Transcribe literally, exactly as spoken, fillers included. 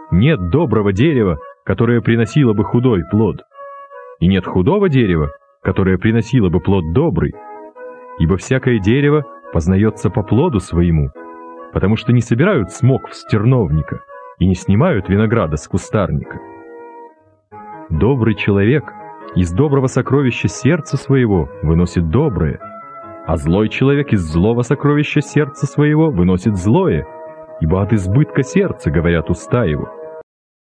нет доброго дерева, которое приносило бы худой плод, и нет худого дерева, которое приносило бы плод добрый. Ибо всякое дерево познается по плоду своему, потому что не собирают смокв с терновника и не снимают винограда с кустарника. Добрый человек из доброго сокровища сердца своего выносит доброе, а злой человек из злого сокровища сердца своего выносит злое, ибо от избытка сердца говорят уста его.